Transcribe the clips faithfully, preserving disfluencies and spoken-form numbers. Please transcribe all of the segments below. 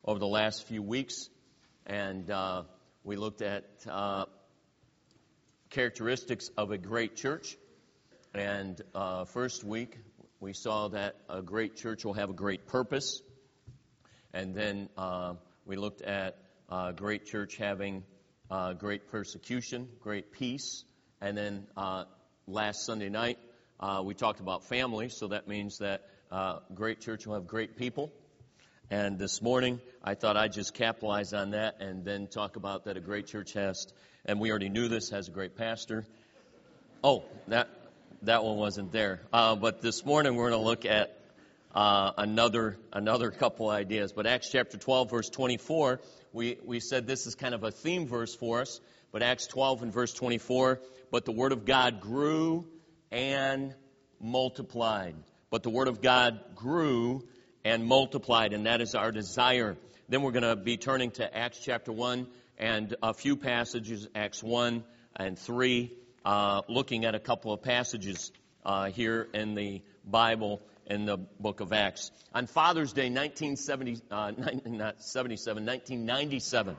over the last few weeks, and uh, we looked at uh, characteristics of a great church. And uh, first week, we saw that a great church will have a great purpose. And then uh, we looked at a great church having uh, great persecution, great peace. And then uh, last Sunday night, uh, we talked about family. So that means that uh, great church will have great people. And this morning, I thought I'd just capitalize on that and then talk about that a great church has, and we already knew this, has a great pastor. Oh, that that one wasn't there. Uh, but this morning, we're going to look at uh, another another couple ideas. But Acts chapter twelve, verse twenty-four, we, we said this is kind of a theme verse for us. But Acts twelve and verse twenty-four, but the word of God grew and multiplied. But the word of God grew and multiplied, and that is our desire. Then we're going to be turning to Acts chapter one and a few passages, Acts one and three, uh, looking at a couple of passages uh, here in the Bible in the book of Acts. On Father's Day, nineteen seventy, uh, not seventy-seven, nineteen ninety-seven,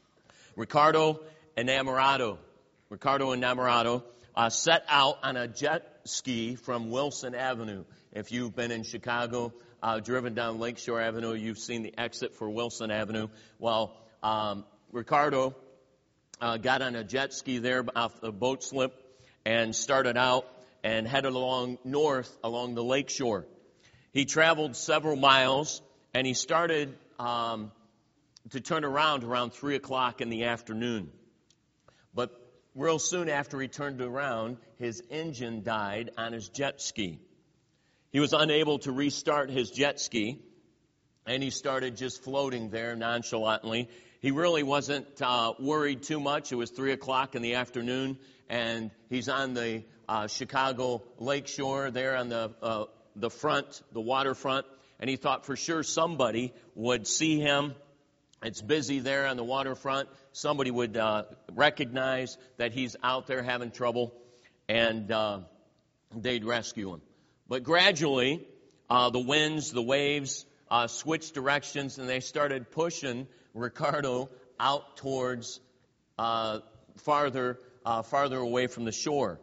Ricardo Enamorado, Ricardo Enamorado uh, set out on a jet ski from Wilson Avenue. If you've been in Chicago, Uh, driven down Lakeshore Avenue, you've seen the exit for Wilson Avenue. Well, um, Ricardo uh, got on a jet ski there off the boat slip and started out and headed along north along the lakeshore. He traveled several miles, and he started um, to turn around around three o'clock in the afternoon. But real soon after he turned around, his engine died on his jet ski. He was unable to restart his jet ski, and he started just floating there nonchalantly. He really wasn't uh, worried too much. It was three o'clock in the afternoon, and he's on the uh, Chicago lakeshore there on the uh, the front, the waterfront, and he thought for sure somebody would see him. It's busy there on the waterfront. Somebody would uh, recognize that he's out there having trouble, and uh, they'd rescue him. But gradually, uh, the winds, the waves uh, switched directions, and they started pushing Ricardo out towards uh, farther, uh, farther away from the shore.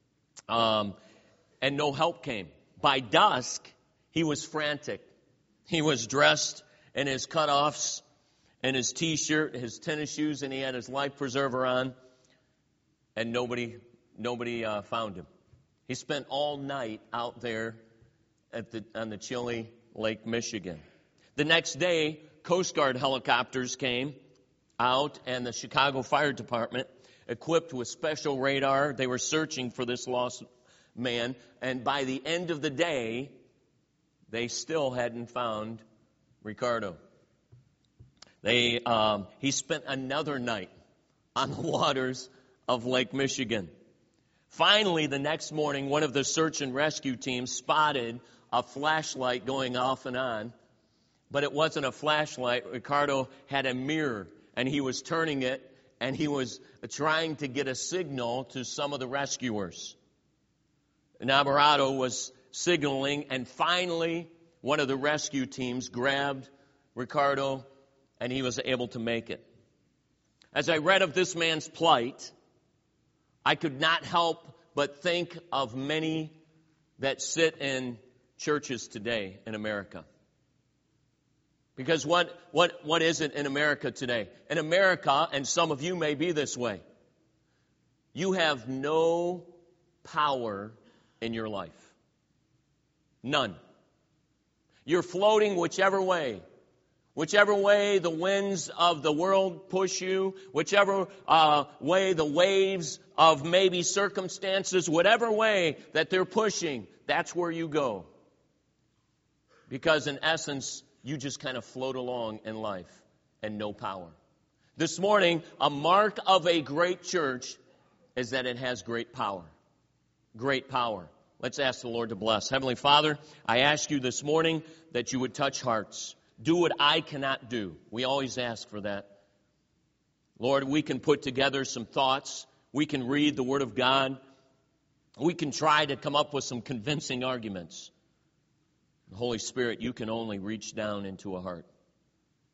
Um, and no help came. By dusk, he was frantic. He was dressed in his cutoffs, and his T-shirt, his tennis shoes, and he had his life preserver on, and nobody, nobody uh, found him. He spent all night out there at the, on the chilly Lake Michigan. The next day, Coast Guard helicopters came out, and the Chicago Fire Department, equipped with special radar, they were searching for this lost man. And by the end of the day, they still hadn't found Ricardo. They, um, he spent another night on the waters of Lake Michigan. Finally, the next morning, one of the search and rescue teams spotted a flashlight going off and on. But it wasn't a flashlight. Ricardo had a mirror, and he was turning it, and he was trying to get a signal to some of the rescuers. Enamorado was signaling, and finally, one of the rescue teams grabbed Ricardo, and he was able to make it. As I read of this man's plight, I could not help but think of many that sit in churches today in America. Because what, what, what is it in America today? In America, and some of you may be this way, you have no power in your life. None. You're floating whichever way. Whichever way the winds of the world push you, whichever uh, way the waves of maybe circumstances, whatever way that they're pushing, that's where you go. Because in essence, you just kind of float along in life and no power. This morning, a mark of a great church is that it has great power. Great power. Let's ask the Lord to bless. Heavenly Father, I ask you this morning that you would touch hearts. Do what I cannot do. We always ask for that. Lord, we can put together some thoughts. We can read the Word of God. We can try to come up with some convincing arguments. The Holy Spirit, you can only reach down into a heart.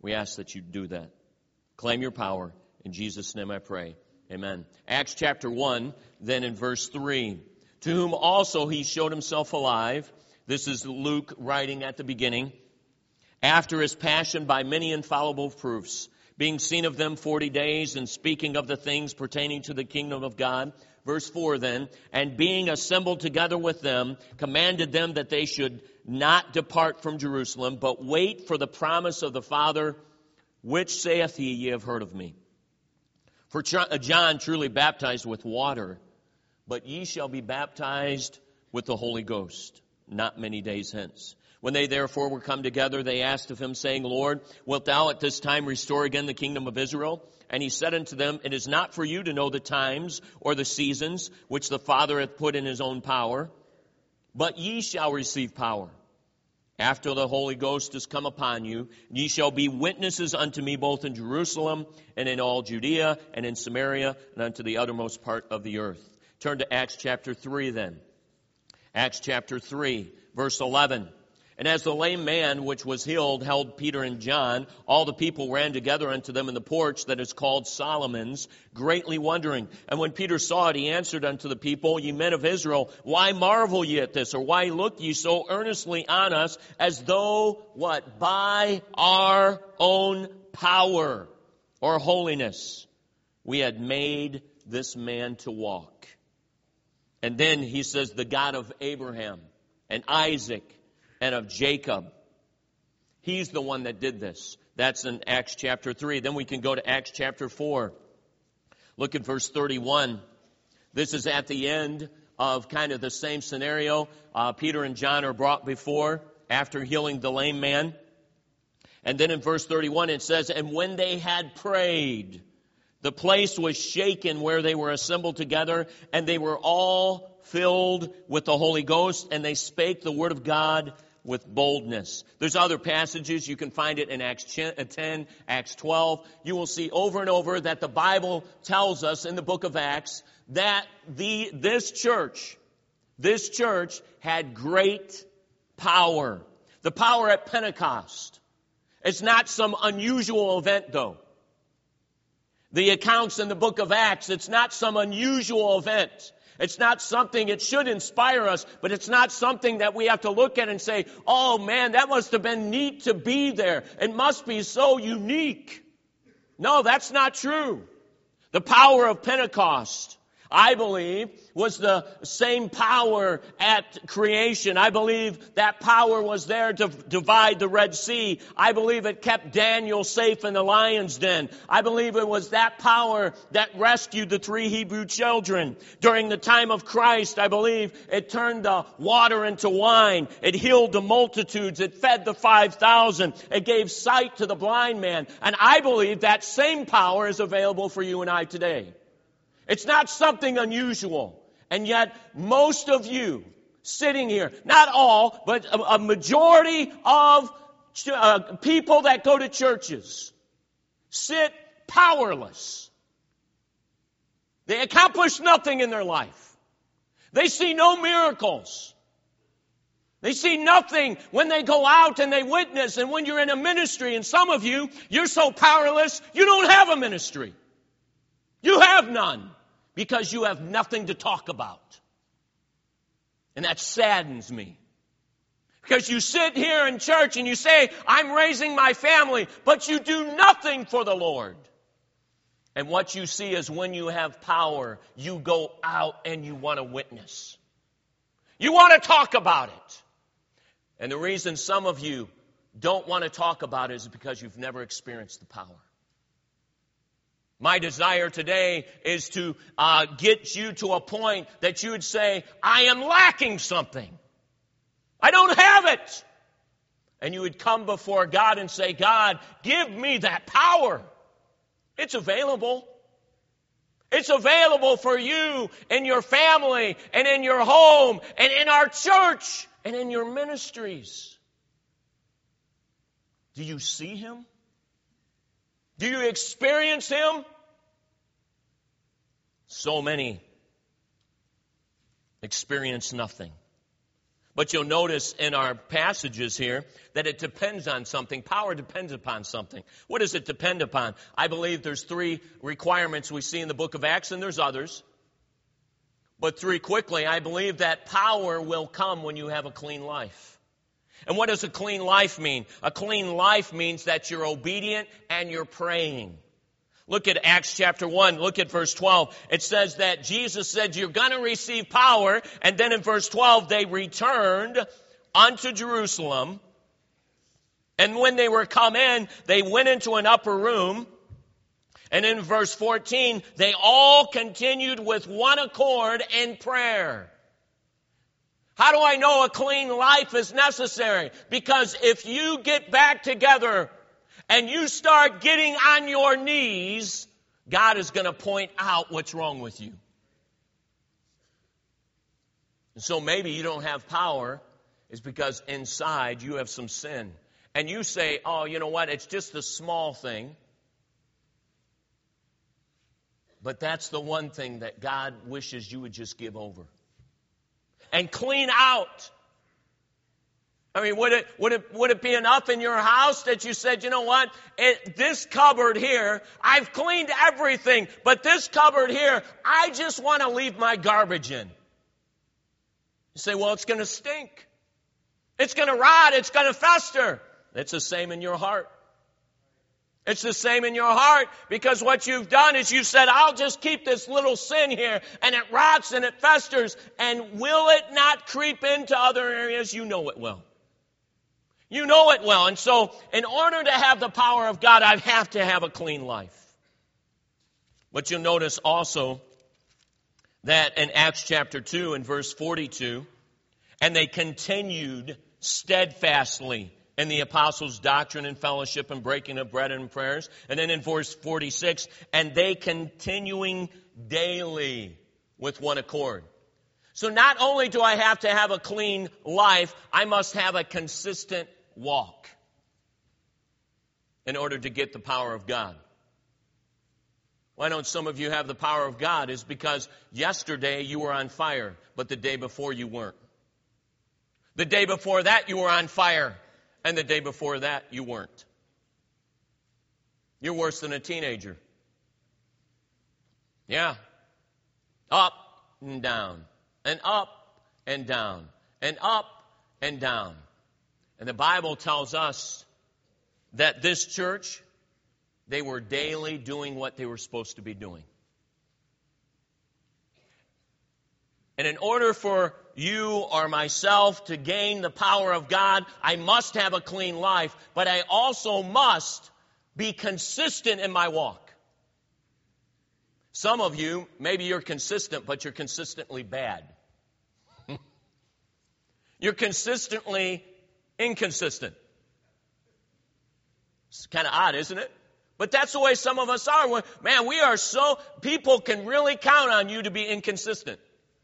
We ask that you do that. Claim your power. In Jesus' name I pray. Amen. Acts chapter one, then in verse three. To whom also he showed himself alive. This is Luke writing at the beginning. After his passion by many infallible proofs, being seen of them forty days, and speaking of the things pertaining to the kingdom of God. Verse four then, and being assembled together with them, commanded them that they should not depart from Jerusalem, but wait for the promise of the Father, which saith he, ye have heard of me. For John truly baptized with water, but ye shall be baptized with the Holy Ghost, not many days hence. When they therefore were come together, they asked of him, saying, Lord, wilt thou at this time restore again the kingdom of Israel? And he said unto them, It is not for you to know the times or the seasons which the Father hath put in his own power, but ye shall receive power. After the Holy Ghost is come upon you, ye shall be witnesses unto me both in Jerusalem and in all Judea and in Samaria and unto the uttermost part of the earth. Turn to Acts chapter three then. Acts chapter three, verse eleven. And as the lame man which was healed held Peter and John, all the people ran together unto them in the porch that is called Solomon's, greatly wondering. And when Peter saw it, he answered unto the people, Ye men of Israel, why marvel ye at this? Or why look ye so earnestly on us, as though, what? By our own power or holiness we had made this man to walk. And then he says, the God of Abraham and Isaac and of Jacob. He's the one that did this. That's in Acts chapter three. Then we can go to Acts chapter four. Look at verse thirty-one. This is at the end of kind of the same scenario. Uh, Peter and John are brought before after healing the lame man. And then in verse thirty-one it says, And when they had prayed, the place was shaken where they were assembled together, and they were all filled with the Holy Ghost, and they spake the word of God with boldness. There's other passages. You can find it in Acts ten, Acts twelve. You will see over and over that the Bible tells us in the book of Acts that the this church, this church had great power. The power at Pentecost. It's not some unusual event, though. The accounts in the book of Acts, it's not some unusual event. It's not something, it should inspire us, but it's not something that we have to look at and say, oh man, that must have been neat to be there. It must be so unique. No, that's not true. The power of Pentecost, I believe, was the same power at creation. I believe that power was there to divide the Red Sea. I believe it kept Daniel safe in the lion's den. I believe it was that power that rescued the three Hebrew children. During the time of Christ, I believe it turned the water into wine. It healed the multitudes. It fed the five thousand. It gave sight to the blind man. And I believe that same power is available for you and I today. It's not something unusual. And yet, most of you sitting here, not all, but a, a majority of ch- uh, people that go to churches sit powerless. They accomplish nothing in their life. They see no miracles. They see nothing when they go out and they witness. And when you're in a ministry, and some of you, you're so powerless, you don't have a ministry. You have none. Because you have nothing to talk about. And that saddens me. Because you sit here in church and you say, I'm raising my family, but you do nothing for the Lord. And what you see is when you have power, you go out and you want to witness. You want to talk about it. And the reason some of you don't want to talk about it is because you've never experienced the power. My desire today is to uh, get you to a point that you would say, I am lacking something. I don't have it. And you would come before God and say, God, give me that power. It's available. It's available for you and your family and in your home and in our church and in your ministries. Do you see Him? Do you experience Him? So many experience nothing. But you'll notice in our passages here that it depends on something. Power depends upon something. What does it depend upon? I believe there's three requirements we see in the book of Acts, and there's others. But three quickly, I believe that power will come when you have a clean life. And what does a clean life mean? A clean life means that you're obedient and you're praying. Look at Acts chapter one. Look at verse twelve. It says that Jesus said, you're going to receive power. And then in verse twelve, they returned unto Jerusalem. And when they were come in, they went into an upper room. And in verse fourteen, they all continued with one accord in prayer. How do I know a clean life is necessary? Because if you get back together and you start getting on your knees, God is going to point out what's wrong with you. And so maybe you don't have power is because inside you have some sin. And you say, oh, you know what, it's just a small thing. But that's the one thing that God wishes you would just give over. And clean out. I mean, would it, would it, would it be enough in your house that you said, you know what, it, this cupboard here, I've cleaned everything, but this cupboard here, I just want to leave my garbage in. You say, well, it's going to stink. It's going to rot. It's going to fester. It's the same in your heart. It's the same in your heart, because what you've done is you've said, I'll just keep this little sin here, and it rots and it festers, and will it not creep into other areas? You know it will. You know it well. And so, in order to have the power of God, I have to have a clean life. But you'll notice also that in Acts chapter two and verse forty-two, and they continued steadfastly in the apostles' doctrine and fellowship and breaking of bread and prayers. And then in verse forty-six, and they continuing daily with one accord. So not only do I have to have a clean life, I must have a consistent walk in order to get the power of God. Why don't some of you have the power of God? Is because yesterday you were on fire, but the day before you weren't. The day before that you were on fire, and the day before that you weren't. You're worse than a teenager. Yeah. Up and down, and up and down, and up and down. And the Bible tells us that this church, they were daily doing what they were supposed to be doing. And in order for you or myself to gain the power of God, I must have a clean life, but I also must be consistent in my walk. Some of you, maybe you're consistent, but you're consistently bad. You're consistently inconsistent. It's kind of odd, isn't it? But that's the way some of us are. Man, we are so, people can really count on you to be inconsistent.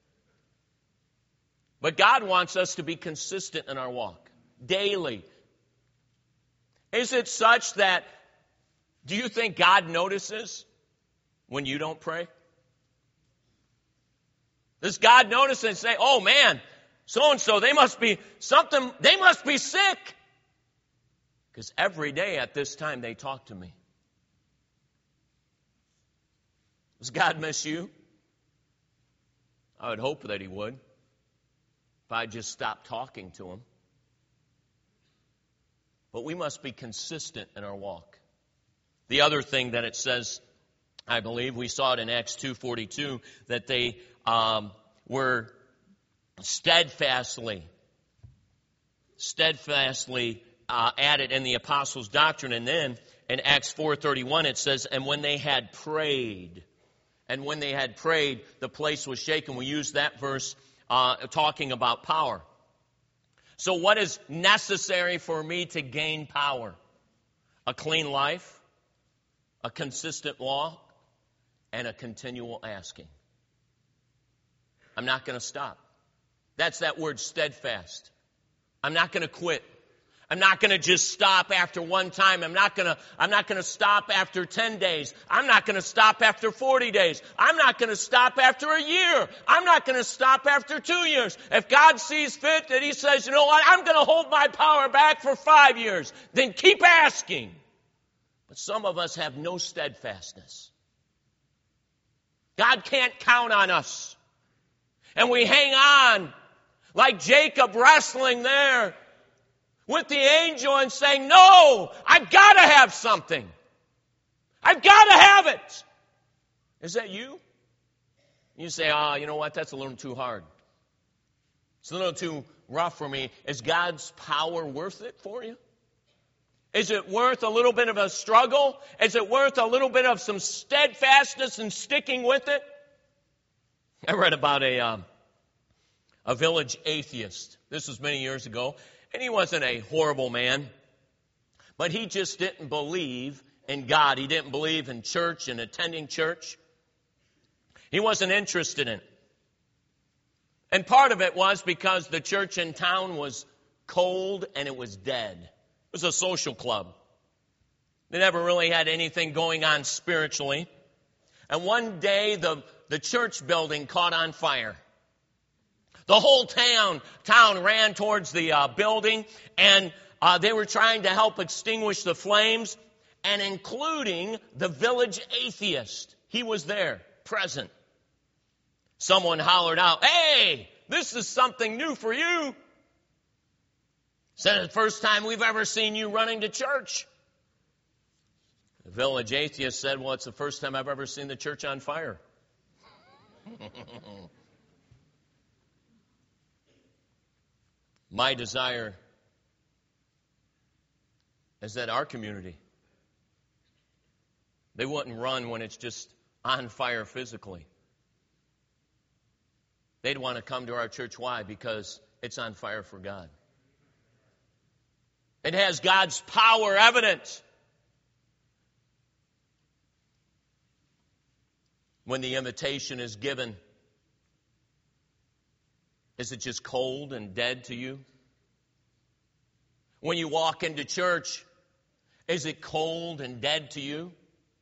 But God wants us to be consistent in our walk, daily. Is it such that, do you think God notices when you don't pray? Does God notice and say, oh man, so-and-so, they must be something, they must be sick? Because every day at this time they talk to me. Does God miss you? I would hope that He would. If I just stopped talking to Him. But we must be consistent in our walk. The other thing that it says, I believe, we saw it in Acts two forty-two, that they um, were steadfastly, steadfastly uh, added in the apostles' doctrine. And then in Acts four thirty-one it says, and when they had prayed, and when they had prayed, the place was shaken. We use that verse Uh, talking about power. So what is necessary for me to gain power? A clean life, a consistent walk, and a continual asking. I'm not going to stop. That's that word steadfast. I'm not going to quit. I'm not going to just stop after one time. I'm not going to, I'm not going to stop after ten days. I'm not going to stop after forty days. I'm not going to stop after a year. I'm not going to stop after two years. If God sees fit that He says, you know what, I'm going to hold my power back for five years, then keep asking. But some of us have no steadfastness. God can't count on us. And we hang on like Jacob wrestling there with the angel and saying, no, I've got to have something. I've got to have it. Is that you? You say, ah, oh, you know what, that's a little too hard. It's a little too rough for me. Is God's power worth it for you? Is it worth a little bit of a struggle? Is it worth a little bit of some steadfastness and sticking with it? I read about a, um, a village atheist. This was many years ago. And he wasn't a horrible man, but he just didn't believe in God. He didn't believe in church and attending church. He wasn't interested in it. And part of it was because the church in town was cold and it was dead. It was a social club. They never really had anything going on spiritually. And one day the, the church building caught on fire. The whole town town ran towards the uh, building, and uh, they were trying to help extinguish the flames, and including the village atheist. He was there, present. Someone hollered out, "Hey, this is something new for you." Said, "It's the first time we've ever seen you running to church." The village atheist said, "Well, it's the first time I've ever seen the church on fire." My desire is that our community, they wouldn't run when it's just on fire physically. They'd want to come to our church. Why? Because it's on fire for God. It has God's power evident. When the invitation is given, is it just cold and dead to you? When you walk into church, is it cold and dead to you?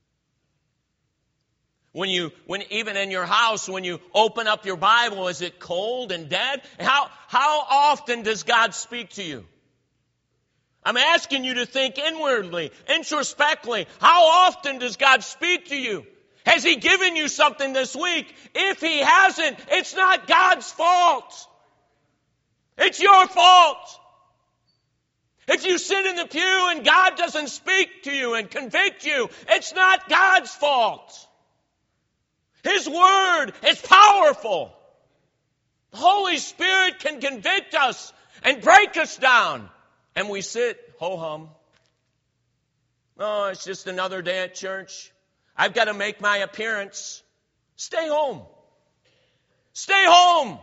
When you, when even in your house, when you open up your Bible, is it cold and dead? How, how often does God speak to you? I'm asking you to think inwardly, introspectively. How often does God speak to you? Has He given you something this week? If He hasn't, it's not God's fault. It's your fault. If you sit in the pew and God doesn't speak to you and convict you, it's not God's fault. His Word is powerful. The Holy Spirit can convict us and break us down. And we sit, ho-hum. Oh, it's just another day at church. I've got to make my appearance. Stay home. Stay home.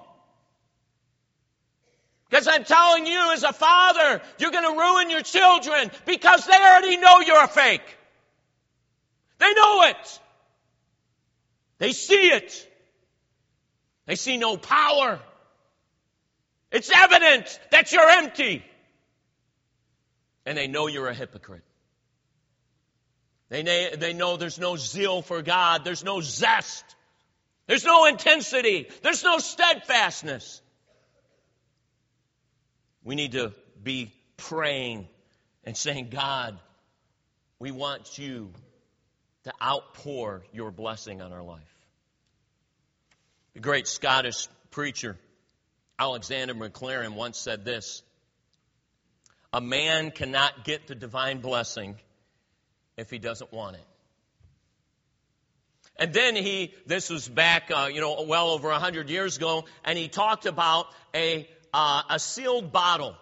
Because I'm telling you as a father, you're going to ruin your children because they already know you're a fake. They know it. They see it. They see no power. It's evident that you're empty. And they know you're a hypocrite. They, they know there's no zeal for God. There's no zest. There's no intensity. There's no steadfastness. We need to be praying and saying, God, we want you to outpour your blessing on our life. The great Scottish preacher, Alexander MacLaren, once said this: a man cannot get the divine blessing if he doesn't want it. And then he, this was back, uh, you know, well over a hundred years ago, and he talked about a uh, a sealed bottle.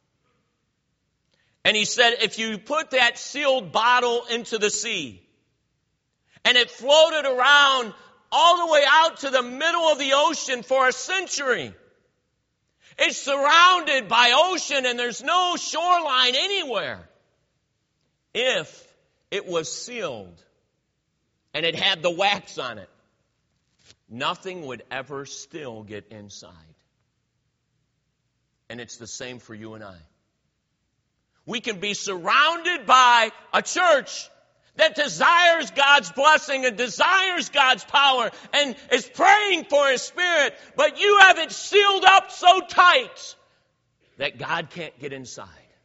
And he said, if you put that sealed bottle into the sea, and it floated around all the way out to the middle of the ocean for a century, it's surrounded by ocean and there's no shoreline anywhere. If it was sealed and it had the wax on it, nothing would ever still get inside. And it's the same for you and I. we can be surrounded by a church that desires God's blessing and desires God's power and is praying for His Spirit, but you have it sealed up so tight that God can't get inside.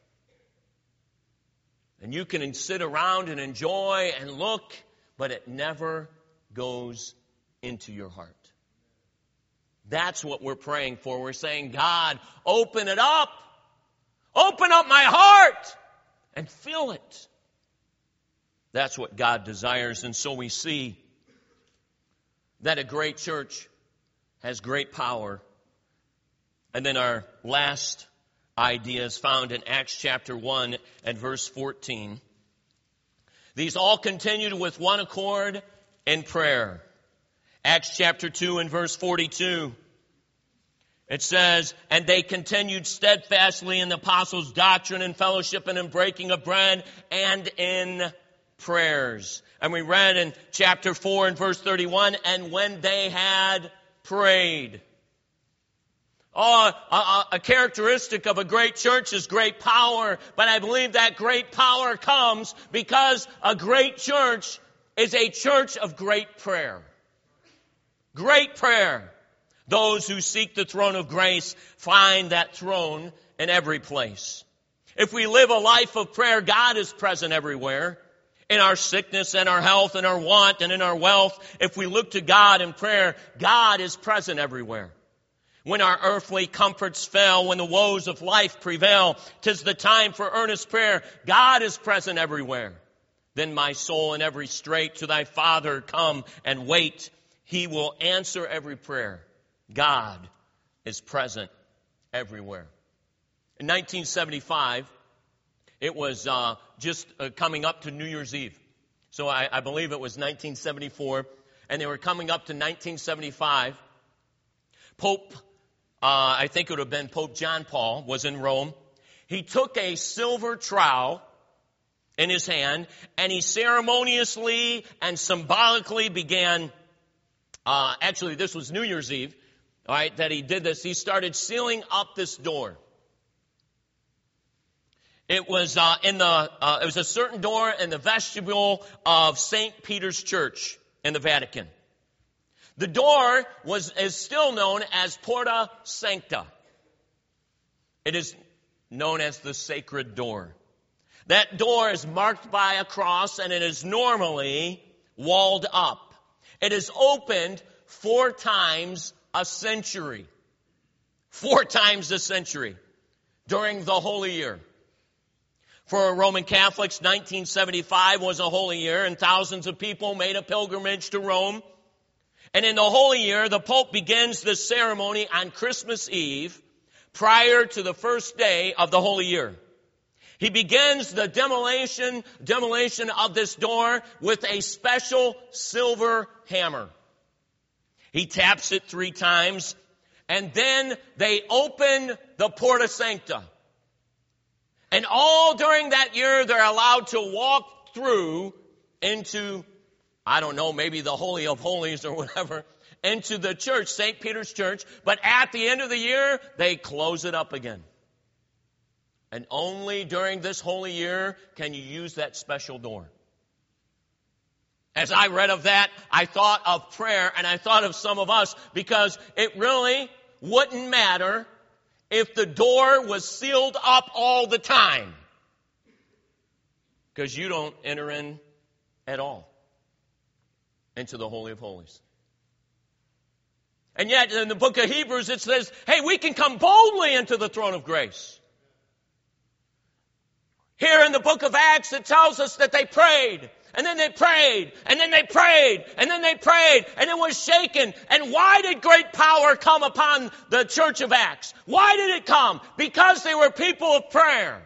And you can sit around and enjoy and look, but it never goes into your heart. That's what we're praying for. We're saying, God, open it up. Open up my heart and fill it. That's what God desires. And so we see that a great church has great power. And then our last idea is found in Acts chapter one and verse fourteen. These all continued with one accord in prayer. Acts chapter two and verse forty-two. It says, and they continued steadfastly in the apostles' doctrine and fellowship and in breaking of bread and in prayers. And we read in chapter four and verse thirty-one, and when they had prayed. Oh, a, a characteristic of a great church is great power, but I believe that great power comes because a great church is a church of great prayer. Great prayer. Those who seek the throne of grace find that throne in every place. If we live a life of prayer, God is present everywhere. In our sickness and our health and our want and in our wealth, if we look to God in prayer, God is present everywhere. When our earthly comforts fail, when the woes of life prevail, 'tis the time for earnest prayer. God is present everywhere. Then my soul in every strait to thy Father come and wait. He will answer every prayer. God is present everywhere. In nineteen seventy-five, it was uh, just uh, coming up to New Year's Eve. So I, I believe it was nineteen seventy-four, and they were coming up to nineteen seventy-five. Pope, uh, I think it would have been Pope John Paul, was in Rome. He took a silver trowel in his hand, and he ceremoniously and symbolically began, uh, actually this was New Year's Eve, all right, that he did this. He started sealing up this door. It was uh, in the. Uh, it was a certain door in the vestibule of Saint Peter's Church in the Vatican. The door was is still known as Porta Sancta. It is known as the sacred door. That door is marked by a cross, and it is normally walled up. It is opened four times a century. Four times a century during the Holy Year. For Roman Catholics, nineteen seventy-five was a holy year, and thousands of people made a pilgrimage to Rome. And in the Holy Year, the Pope begins this ceremony on Christmas Eve, prior to the first day of the Holy Year. He begins the demolition, demolition of this door with a special silver hammer. He taps it three times, and then they open the Porta Sancta. And all during that year, they're allowed to walk through into, I don't know, maybe the Holy of Holies or whatever, into the church, Saint Peter's Church. But at the end of the year, they close it up again. And only during this holy year can you use that special door. As I read of that, I thought of prayer, and I thought of some of us, because it really wouldn't matter if the door was sealed up all the time, because you don't enter in at all into the Holy of Holies. And yet in the book of Hebrews it says, hey, we can come boldly into the throne of grace. Here in the book of Acts it tells us that they prayed, and then they prayed, and then they prayed, and then they prayed, and it was shaken. And why did great power come upon the church of Acts? Why did it come? Because they were people of prayer.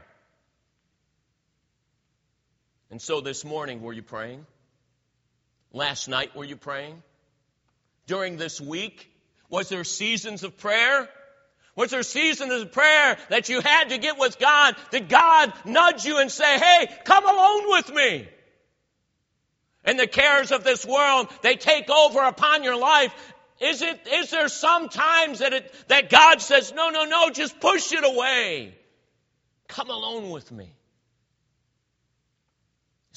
And so this morning, were you praying? Last night, were you praying? During this week, was there seasons of prayer? Was there seasons of prayer that you had to get with God? Did God nudge you and say, hey, come alone with me? And the cares of this world, they take over upon your life. Is it, is there some times that it, that God says, no, no, no, just push it away. Come alone with me.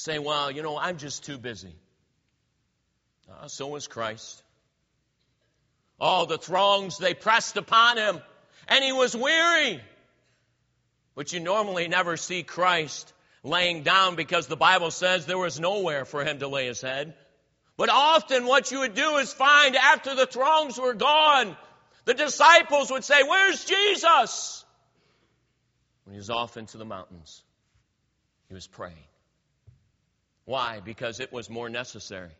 say, well, you know, I'm just too busy. Uh, so was Christ. Oh, the throngs, they pressed upon him, and he was weary. But you normally never see Christ laying down because the Bible says there was nowhere for him to lay his head. But often what you would do is find after the throngs were gone, the disciples would say, where's Jesus? When he was off into the mountains, he was praying. Why? Because it was more necessary.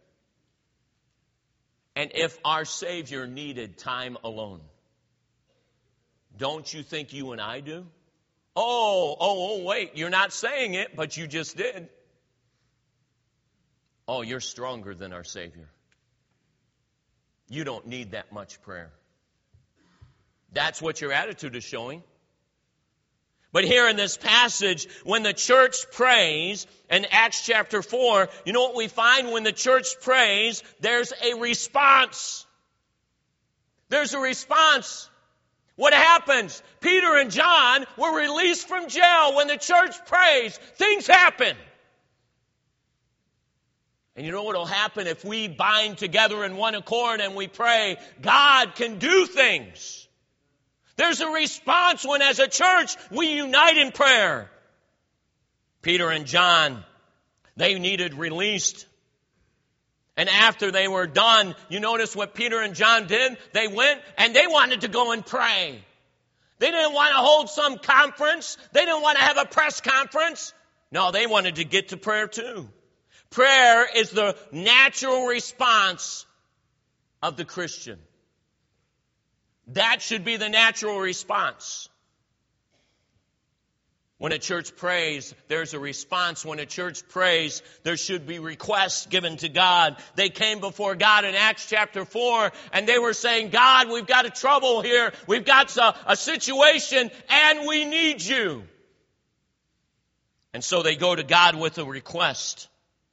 And if our Savior needed time alone, don't you think you and I do? Oh, oh, oh, wait, you're not saying it, but you just did. Oh, you're stronger than our Savior. You don't need that much prayer. That's what your attitude is showing. But here in this passage, when the church prays, in Acts chapter four, you know what we find? When the church prays, there's a response. There's a response. What happens? Peter and John were released from jail. When the church prays, things happen. And you know what will happen if we bind together in one accord and we pray? God can do things. There's a response when, as a church, we unite in prayer. Peter and John, they needed released. And after they were done, you notice what Peter and John did? They went and they wanted to go and pray. They didn't want to hold some conference. They didn't want to have a press conference. No, they wanted to get to prayer too. Prayer is the natural response of the Christian. That should be the natural response. When a church prays, there's a response. When a church prays, there should be requests given to God. They came before God in Acts chapter four, and they were saying, God, we've got a trouble here. We've got a, a situation, and we need you. And so they go to God with a request.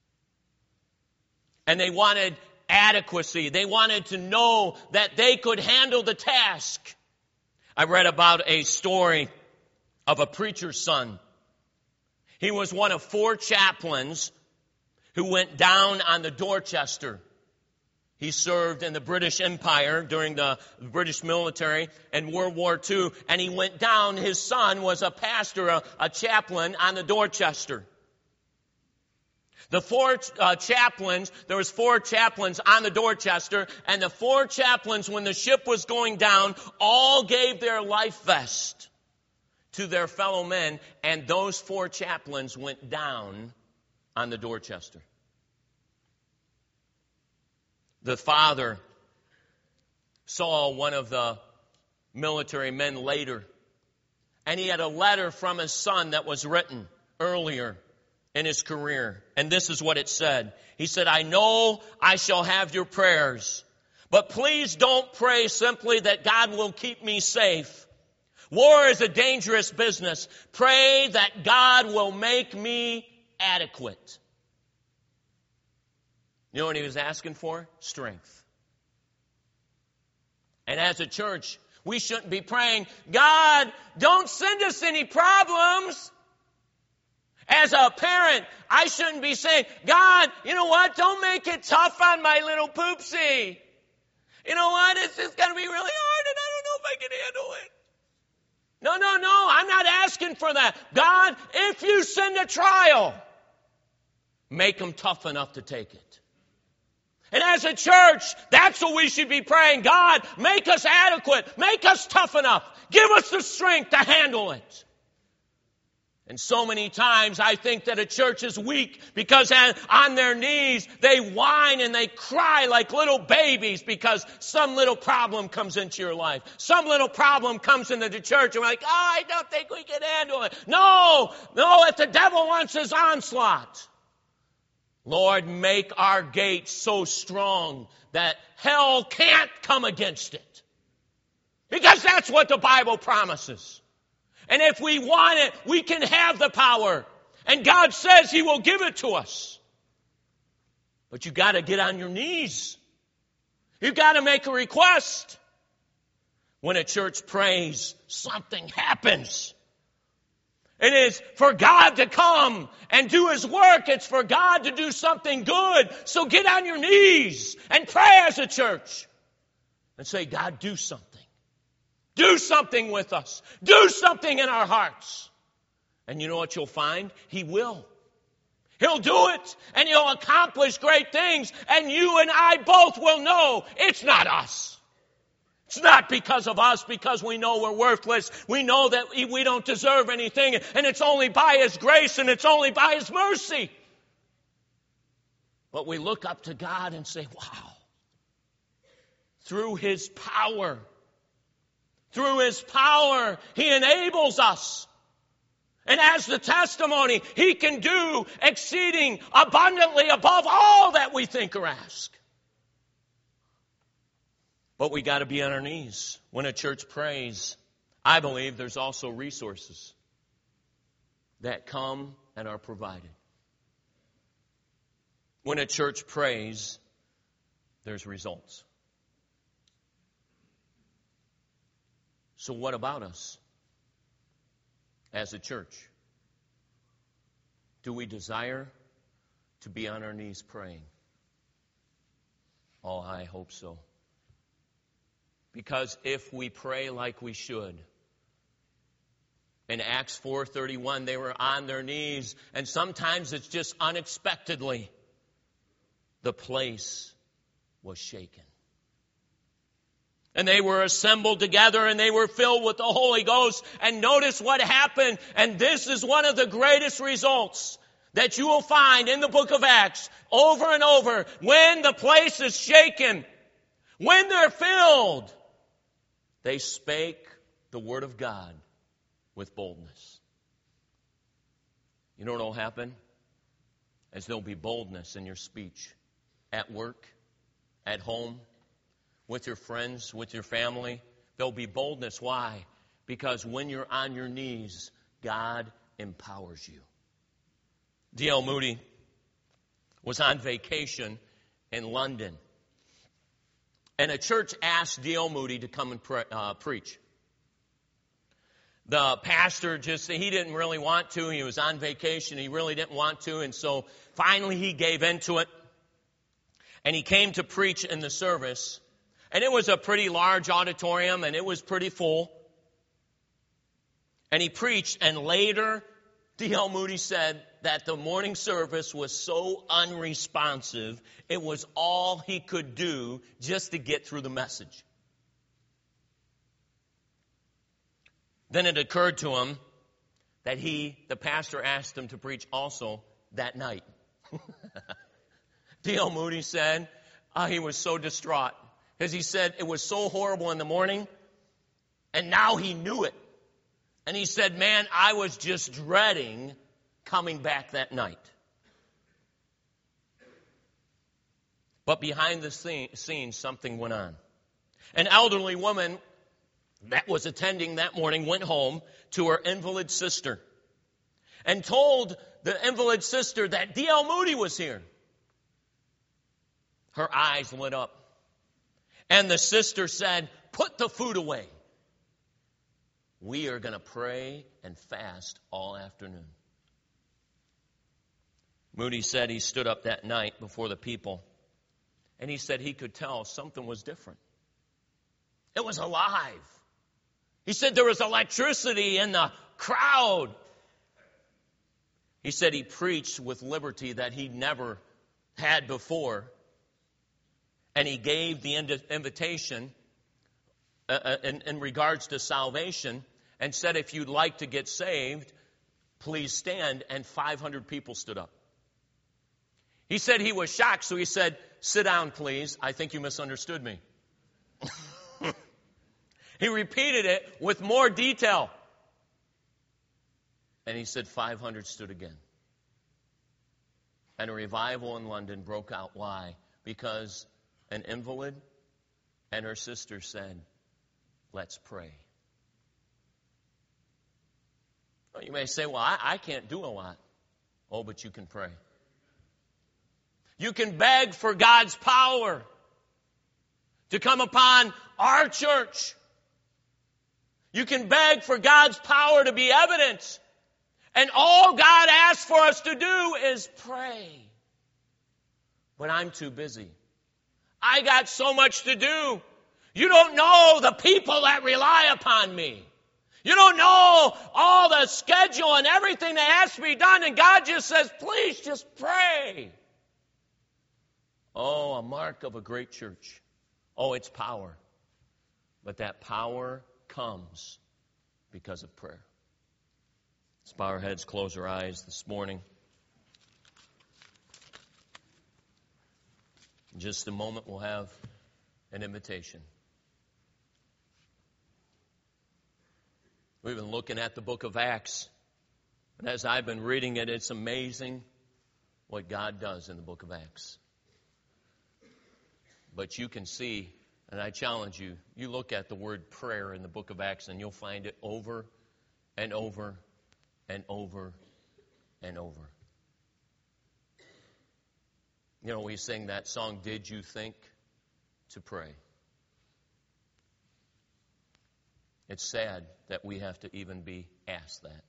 And they wanted adequacy. They wanted to know that they could handle the task. I read about a story of a preacher's son. He was one of four chaplains who went down on the Dorchester. He served in the British Empire during the British military in World War Two, and he went down. His son was a pastor, a, a chaplain on the Dorchester. The four uh, chaplains, there was four chaplains on the Dorchester, and the four chaplains, when the ship was going down, all gave their life vest to their fellow men, and those four chaplains went down on the Dorchester. The father saw one of the military men later, and he had a letter from his son that was written earlier in his career. And this is what it said. He said, I know I shall have your prayers, but please don't pray simply that God will keep me safe. War is a dangerous business. Pray that God will make me adequate. You know what he was asking for? Strength. And as a church, we shouldn't be praying, God, don't send us any problems. As a parent, I shouldn't be saying, God, you know what? Don't make it tough on my little poopsie. You know what? It's just going to be really hard and I don't know if I can handle it. No, no, no. I'm not asking for that. God, if you send a trial, make them tough enough to take it. And as a church, that's what we should be praying. God, make us adequate. Make us tough enough. Give us the strength to handle it. And so many times I think that a church is weak because on their knees they whine and they cry like little babies because some little problem comes into your life. Some little problem comes into the church and we're like, oh, I don't think we can handle it. No, no, if the devil wants his onslaught, Lord, make our gates so strong that hell can't come against it. Because that's what the Bible promises. And if we want it, we can have the power. And God says He will give it to us. But you got to get on your knees. You've got to make a request. When a church prays, something happens. It is for God to come and do His work. It's for God to do something good. So get on your knees and pray as a church and say, God, do something. Do something with us. Do something in our hearts. And you know what you'll find? He will. He'll do it, and He'll accomplish great things, and you and I both will know it's not us. It's not because of us, because we know we're worthless. We know that we don't deserve anything, and it's only by His grace, and it's only by His mercy. But we look up to God and say, wow, through His power, through His power, He enables us. And as the testimony, He can do exceeding abundantly above all that we think or ask. But we got to be on our knees. When a church prays, I believe there's also resources that come and are provided. When a church prays, there's results. So what about us as a church? Do we desire to be on our knees praying? Oh, I hope so. Because if we pray like we should, in Acts four thirty-one, they were on their knees, and sometimes it's just unexpectedly, the place was shaken. And they were assembled together, and they were filled with the Holy Ghost. And notice what happened, and this is one of the greatest results that you will find in the book of Acts over and over. When the place is shaken, when they're filled, they spake the word of God with boldness. You know what will happen? As there'll be boldness in your speech. At work, at home, with your friends, with your family. There'll be boldness. Why? Because when you're on your knees, God empowers you. D L Moody was on vacation in London. And a church asked D L Moody to come and pre- uh, preach. The pastor just, he didn't really want to. He was on vacation. He really didn't want to. And so finally he gave in to it. And he came to preach in the service. And it was a pretty large auditorium, and it was pretty full. And he preached, and later D L Moody said that the morning service was so unresponsive, it was all he could do just to get through the message. Then it occurred to him that he, the pastor, asked him to preach also that night. D L Moody said uh, he was so distraught. Because he said it was so horrible in the morning, and now he knew it. And he said, man, I was just dreading coming back that night. But behind the scenes, something went on. An elderly woman that was attending that morning went home to her invalid sister and told the invalid sister that D L Moody was here. Her eyes lit up. And the sister said, put the food away. We are going to pray and fast all afternoon. Moody said he stood up that night before the people, and he said he could tell something was different. It was alive. He said there was electricity in the crowd. He said he preached with liberty that he'd never had before. And he gave the invitation uh, in, in regards to salvation and said, if you'd like to get saved, please stand. And five hundred people stood up. He said he was shocked, so he said, sit down, please. I think you misunderstood me. He repeated it with more detail. And he said five hundred stood again. And a revival in London broke out. Why? Because an invalid and her sister said, let's pray. Well, you may say, well, I, I can't do a lot. Oh, but you can pray. You can beg for God's power to come upon our church. You can beg for God's power to be evident And all God asks for us to do is pray. But I'm too busy. I got so much to do. You don't know the people that rely upon me. You don't know all the schedule and everything that has to be done. And God just says, please just pray. Oh, a mark of a great church. Oh, it's power. But that power comes because of prayer. Let's bow our heads, close our eyes this morning. In just a moment, we'll have an invitation. We've been looking at the book of Acts. And as I've been reading it, it's amazing what God does in the book of Acts. But you can see, and I challenge you, you look at the word prayer in the book of Acts and you'll find it over and over and over and over. You know, we sing that song, Did You Think to Pray? It's sad that we have to even be asked that.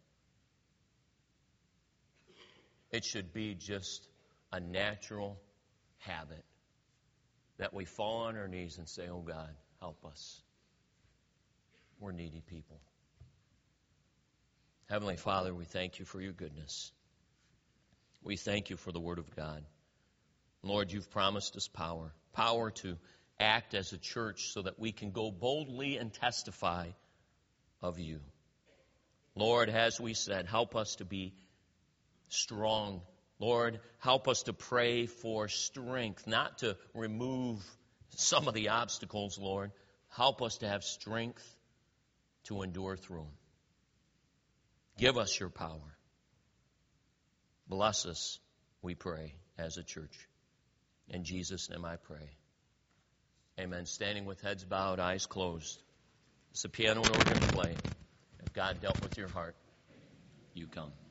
It should be just a natural habit that we fall on our knees and say, oh God, help us. We're needy people. Heavenly Father, we thank you for your goodness. We thank you for the Word of God. Lord, you've promised us power. Power to act as a church so that we can go boldly and testify of you. Lord, as we said, help us to be strong. Lord, help us to pray for strength, not to remove some of the obstacles, Lord. Help us to have strength to endure through them. Give us your power. Bless us, we pray, as a church. In Jesus' name I pray. Amen. Standing with heads bowed, eyes closed. It's a piano and organ play. If God dealt with your heart, you come.